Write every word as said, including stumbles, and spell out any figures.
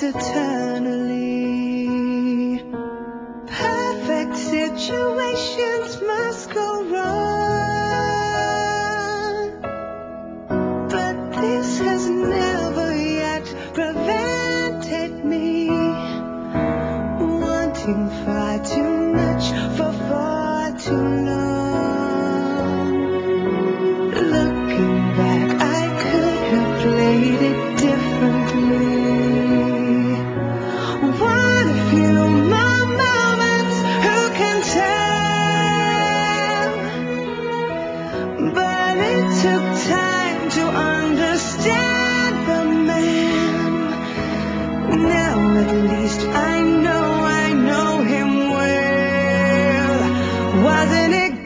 eternally. Perfect situations must go wrong, but this has never yet prevented me wanting far too much for far too long. Looking back, I could have played it differently. What a few more moments, who can tell? But it took time to understand the man. Now at least I know, I know him well. Wasn't it